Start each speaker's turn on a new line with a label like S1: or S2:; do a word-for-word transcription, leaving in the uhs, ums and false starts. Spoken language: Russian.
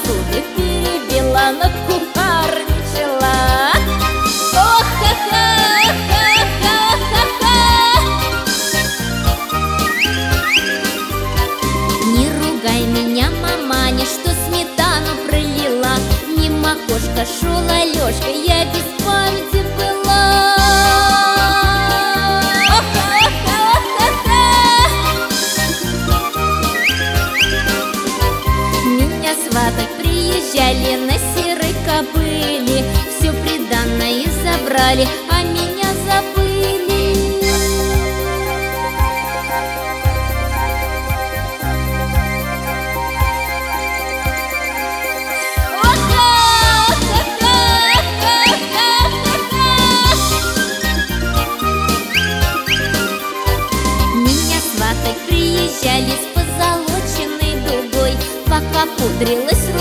S1: посуды перебила, накухарничала. О-ха-ха-ха-ха-ха-ха! Не ругай меня, маманя, что сметану пролила. Мимо окошка шел Алешка, я без памяти была. Меня сватать приезжали на серой кобыле, все приданное забрали, а меня забыли. Меня сватать приезжали с позолоченной дугой, пока пудрилась